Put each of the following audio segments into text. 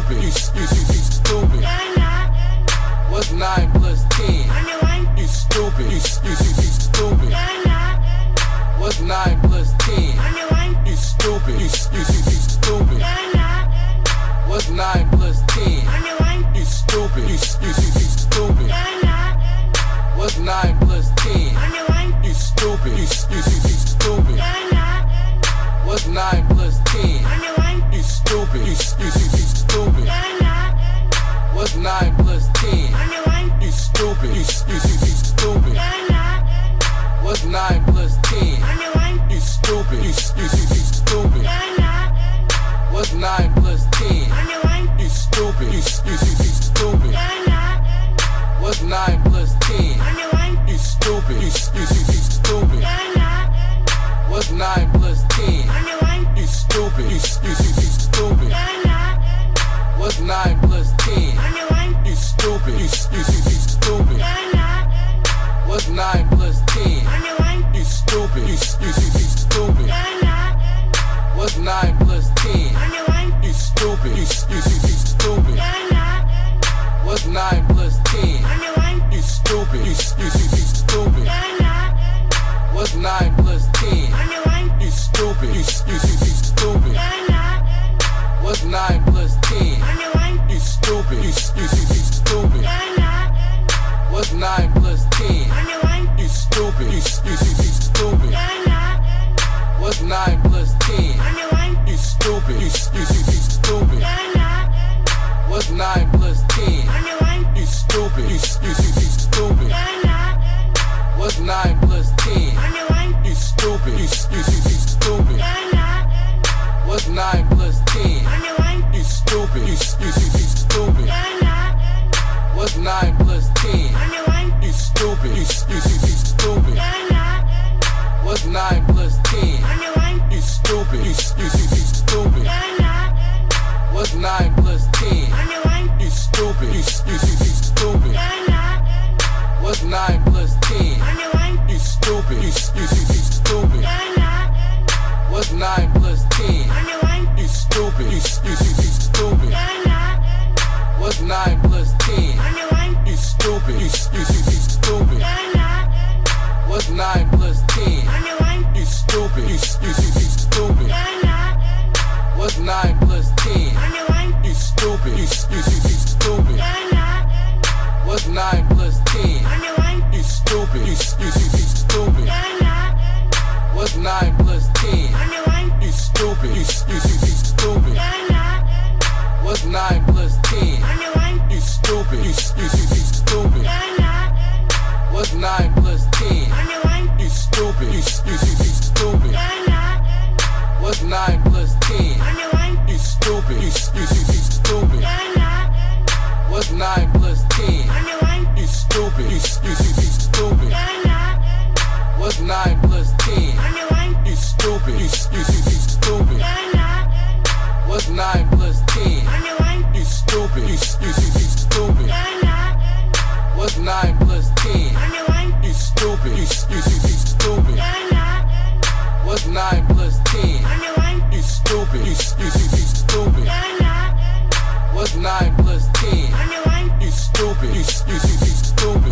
stupid, you stupid. What's 9 plus 10? You stupid, you stupid. What's 9 plus 10? You stupid, you stupid. What's 9 plus 10? You stupid, you stupid. What's 9 plus 10? You stupid, you stupid. What's 9 plus 10? You stupid, you stupid. What's 9 plus 10? You stupid, you stupid. What's 9 plus 10? You stupid, you stupid. What's 9 plus 10? You stupid, you stupid. What's 9 plus 10? You stupid, you stupid. What's 9 plus 10? You stupid, you stupid. What's 9 plus 10? You stupid, you stupid. What's 9 plus 10? You stupid, you stupid. What's 9 plus 10? You stupid, you stupid. What's 9 plus 10? You stupid, you stupid. What's 9 plus 10? You stupid, you stupid. What's 9 plus 10? You stupid, you stupid. What's 9 plus 10? You stupid, you stupid. What's 9 plus 10? You stupid, you stupid. What's 9 plus 10? You stupid, you stupid. What's 9 plus 10? You stupid, you stupid. What's 9 plus 10? You stupid, you stupid. What's 9 plus 10? You stupid, you stupid. What's 9 plus 10? You stupid, you stupid. What's 9 plus 10? You stupid, you stupid. What's 9 plus 10? You stupid, you stupid. What's 9 plus 10? You stupid, you stupid. What's 9 plus 10? You stupid, you stupid. What's 9 plus 10? You stupid, you stupid. What's 9 plus 10? You stupid, you stupid. What's 9 plus 10? You stupid, you stupid. What's 9 plus 10? You stupid, you stupid. What's 9 plus 10? You stupid, you stupid. What's 9 plus 10? You stupid, you stupid. What's 9 plus 10? You stupid, you stupid. What's 9 plus 10? You stupid, you stupid. What's 9 plus 10? You stupid, you stupid. What's 9 plus 10? You stupid, you stupid. What's 9 plus 10? You stupid, you stupid. What's 9 plus 10? You stupid, you stupid. What's 9 plus 10? You stupid, you stupid.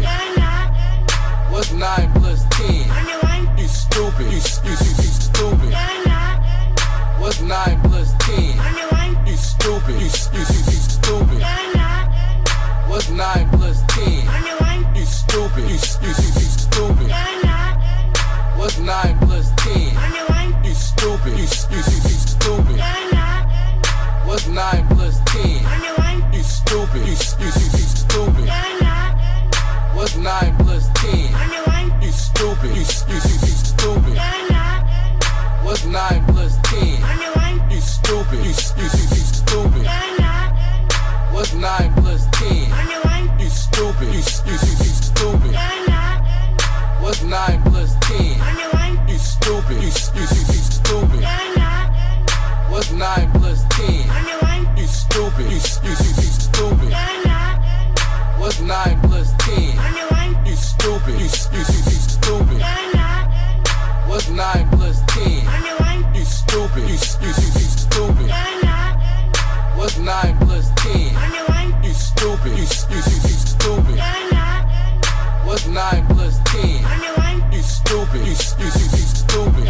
What's 9 plus 10? You stupid, you stupid. What's 9 plus 10? You stupid, you stupid. What's 9 plus 10? You stupid, you stupid. What's 9 plus 10? You stupid, you stupid. What's 9 plus 10? You stupid, you stupid. What's 9 plus 10? You stupid, you stupid. What's 9 plus 10? You stupid, you stupid. What's 9 plus 10? You stupid, you stupid. What's 9 plus 10? You stupid, you stupid. What's 9 plus 10? You stupid, you stupid. What's 9 plus 10? You stupid, you stupid. What's 9 plus 10? You stupid, you stupid. What's 9 9 plus 10? You stupid. You stupid. What's 9 plus 10? You stupid. You stupid.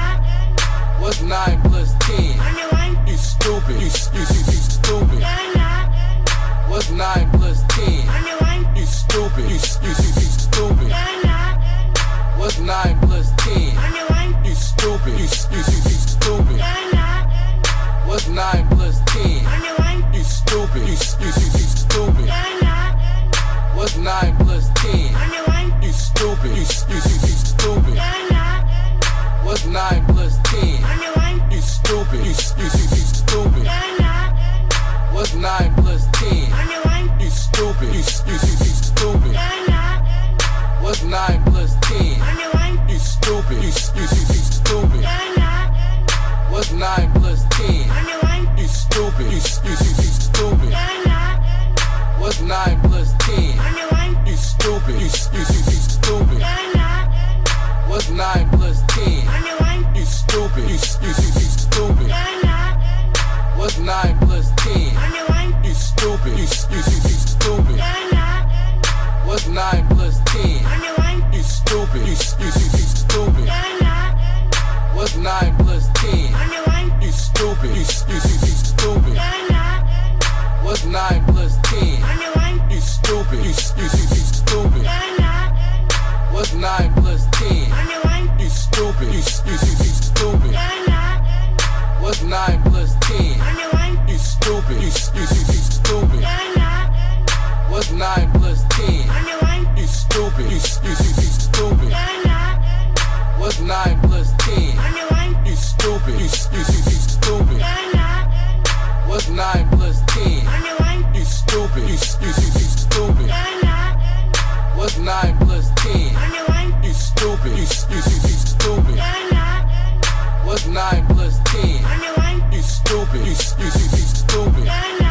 What's 9 plus 10? You stupid. You stupid. What's 9 plus 10? You stupid. You stupid. What's 9 plus 10? You stupid. You stupid. What's 9 plus 10? You stupid. You stupid. What's 9 plus 10? You stupid. You stupid. What's 9 plus 10? You stupid. You stupid. What's 9 plus 10? You stupid. You stupid. What's 9 plus 10? You stupid. You stupid. What's 9 plus 10? You stupid. You stupid. What's 9 plus 10? You stupid. You stupid. What's 9 plus 10? You stupid. You stupid. What's 9 plus 10? You stupid. You stupid. What's 9 plus 10? You stupid. You stupid. What's 9 plus 10? You stupid. You stupid. What's 9 plus 10? You stupid. You stupid. What's 9 plus 10? You stupid. You stupid. What's 9 plus 10? You stupid. You stupid. What's 9 plus 10? You stupid. You stupid. What's 9 plus 10? You stupid. You stupid. What's 9 plus 10? You stupid. You stupid. What's 9 plus 10? You stupid. You stupid. What's 9 plus 10? You stupid. You stupid.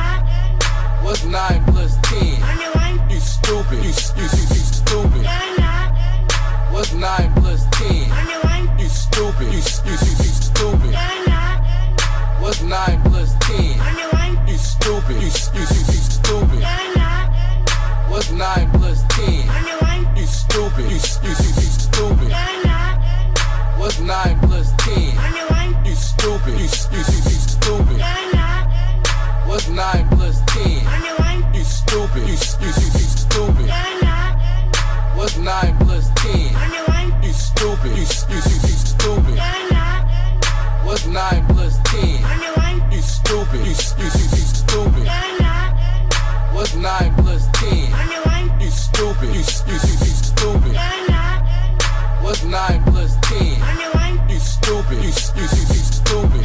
What's 9 plus 10? You stupid. You stupid. What's 9 plus 10? You stupid. You stupid. What's 9 plus 10? You stupid. You stupid. What's 9 plus 10? You stupid. You stupid. What's 9 plus 10? You stupid. You stupid. What's 9 plus 10? You stupid. You stupid. What's 9 plus 10? You stupid. You stupid. What's 9 plus 10? You stupid. You stupid. What's 9 plus 10? You stupid. You stupid. What's 9 plus 10? You stupid. You stupid.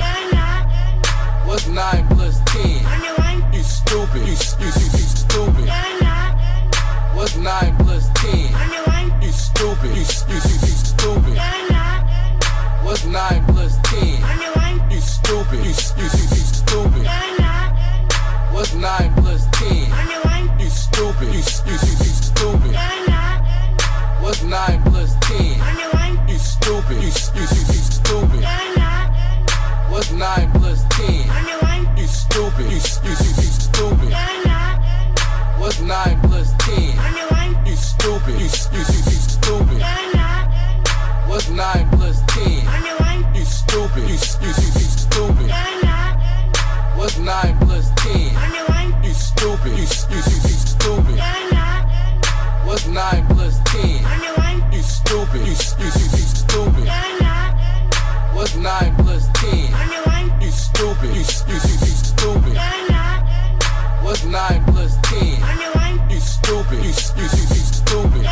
What's 9 plus 10? You stupid. You stupid. What's 9 plus 10? You stupid. You stupid. What's 9 plus 10? You stupid. You stupid. What's 9 plus 10? You stupid. You stupid. What's 9 plus 10? You stupid. You stupid. What's 9 plus 10? You stupid. You stupid. What's 9 plus 10? You stupid. You stupid. What's 9 plus 10? You stupid. You stupid. What's 9 plus 10? You stupid. You stupid. What's 9 plus 10? You stupid. You stupid. What's 9 plus 10? You stupid. You stupid. What's 9 plus 10? You stupid. You stupid.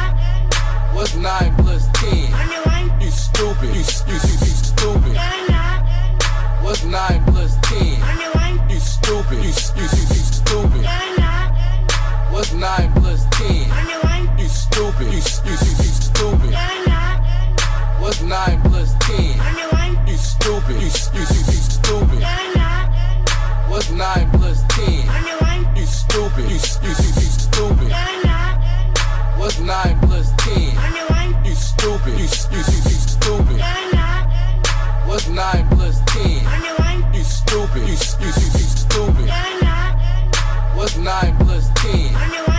What's 9 plus 10? You stupid. You stupid. What's 9 plus 10? You stupid. You stupid. What's 9 plus 10? You stupid. You stupid. What's 9 plus 10? You stupid. You stupid. What's 9 plus 10? You stupid. You stupid. What's 9 plus 10? You stupid. You stupid. What's 9 plus 10? You stupid. You stupid. What's 9 plus 10?